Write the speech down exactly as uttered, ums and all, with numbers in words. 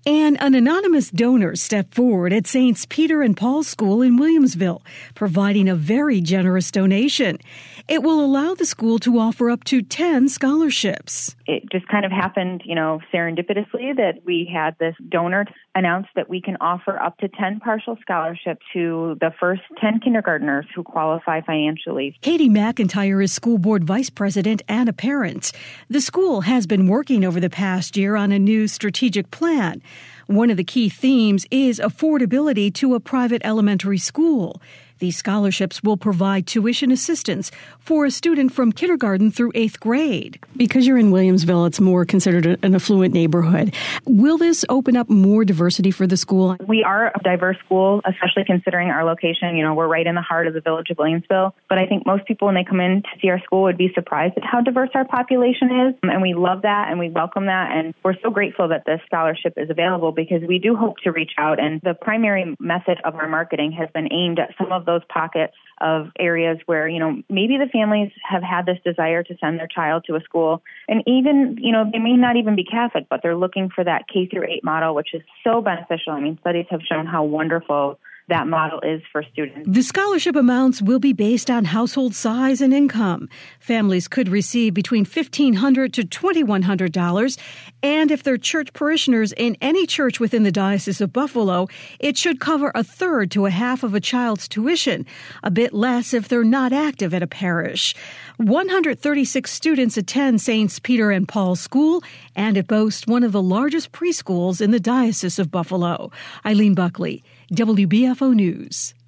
And an anonymous donor stepped forward at Saints Peter and Paul School in Williamsville, providing a very generous donation. It will allow the school to offer up to ten scholarships. It just kind of happened, you know, serendipitously that we had this donor announce that we can offer up to ten partial scholarships to the first ten kindergartners who qualify financially. Katie McIntyre is school board vice president and a parent. The school has been working over the past year on a new strategic plan. One of the key themes is affordability to a private elementary school. These scholarships will provide tuition assistance for a student from kindergarten through eighth grade. Because you're in Williamsville, it's more considered an affluent neighborhood. Will this open up more diversity for the school? We are a diverse school, especially considering our location. You know, we're right in the heart of the village of Williamsville. But I think most people, when they come in to see our school, would be surprised at how diverse our population is. And we love that and we welcome that. And we're so grateful that this scholarship is available because we do hope to reach out. And the primary method of our marketing has been aimed at some of those pockets of areas where, you know, maybe the families have had this desire to send their child to a school. And even, you know, they may not even be Catholic, but they're looking for that K through eight model, which is so beneficial. I mean, studies have shown how wonderful that model is for students. The scholarship amounts will be based on household size and income. Families could receive between fifteen hundred dollars to twenty-one hundred dollars. And if they're church parishioners in any church within the Diocese of Buffalo, it should cover a third to a half of a child's tuition, a bit less if they're not active at a parish. one hundred thirty-six students attend Saints Peter and Paul School, and it boasts one of the largest preschools in the Diocese of Buffalo. Eileen Buckley, W B F O News.